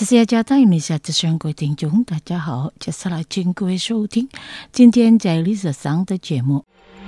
这是加大印尼下的全国听众，大家好，接下来请各位收听今天在历史上的节目。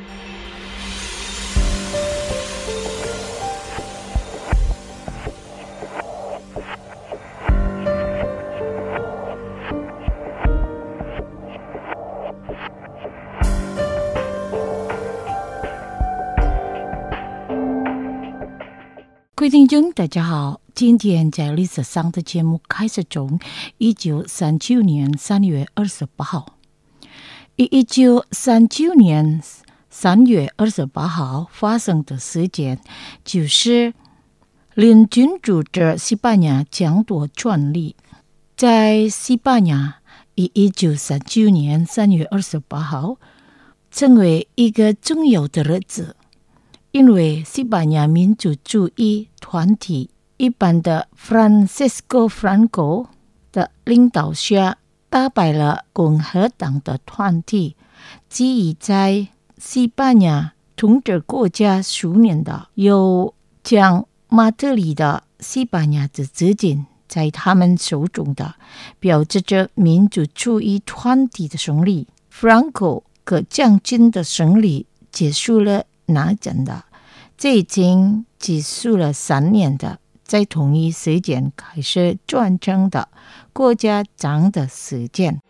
各位听众，大家好，今天在历史上的节目开始从1939年3月28号。1939年3月28号发生的事件，就是联军主着西班牙抢夺权力。在西班牙，1939年3月28号成为一个重要的日子。因为西班牙民主主义团体一般的 Francisco Franco 的领导下，打败了共和党的团体，基于在西班牙统治国家数年的有将马德里的西班牙的资金在他们手中的，标志着民主主义团体的胜利。Franco 和将军的胜利结束了内战的，这已经结束了3年的，在同一时间开始转成的国家长的时间。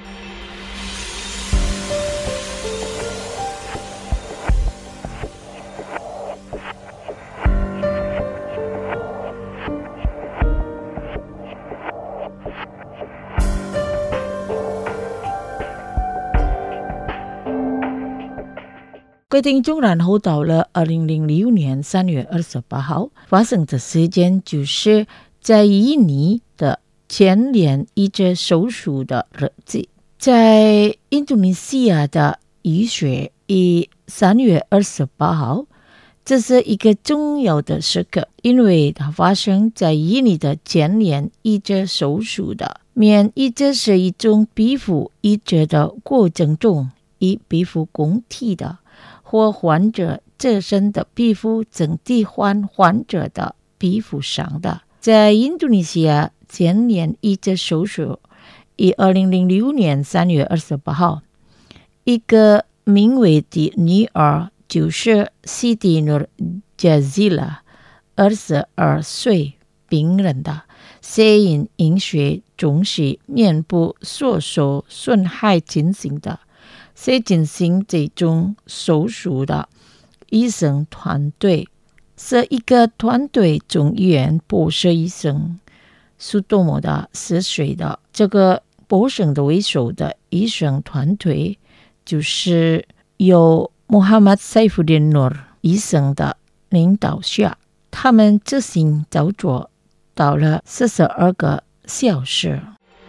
各位听众，然后到了2006年3月28号发生的事件，就是在印尼的前联医者手术的日子。在印度尼西亚的医学3月28号，这是一个重要的时刻，因为它发生在印尼的前联医者手术的。免医者是一种皮肤医治的过程中，以皮肤供体的或患者自身的皮肤整体患者的皮肤上的。在印度尼西亚前联医者手术2006年3月28号，一个名为的女儿，就是西蒂努贾西拉22岁病人的摄影饮血中是面部所受损害进行的。在进行这种手术的医生团队是一个团队中医院博士医生苏多莫的10岁的。这个博士的为首的医生团队就是由穆罕默德·塞夫丁努尔医生的领导下，他们执行操作到了42个小时。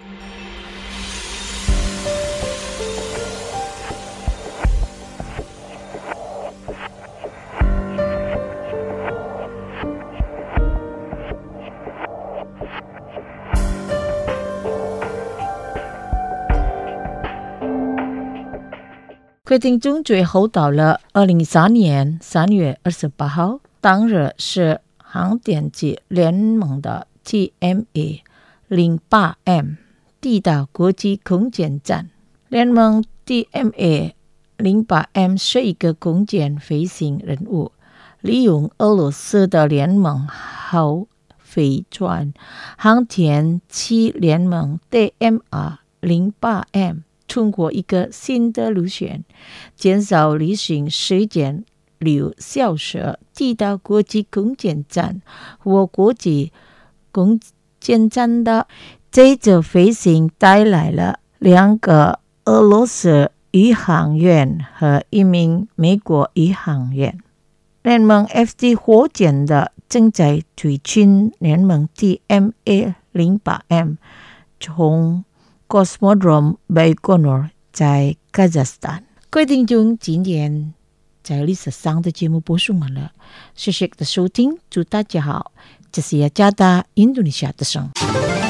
各位听众，最后到了2013年3月28号，当日是航电机联盟的 TMA-08M 抵达国际空间站。联盟 TMA-08M 是一个空间飞行任务，利用俄罗斯的联盟号飞船航天器联盟 DMR-08M通过一个新的路线，减少旅行时间6小时，抵达国际空间站或国际空间站的。这次飞行带来了2个俄罗斯宇航员和1名美国宇航员。联盟 FD 火箭的正在推进联盟 TMA-08M 从Cosmodrome Baikonur 在 Kazakhstan。 各位听众，今天在历史上的节目播送完了，谢谢的收听，祝大家好，这是雅加达印度尼西亚的声。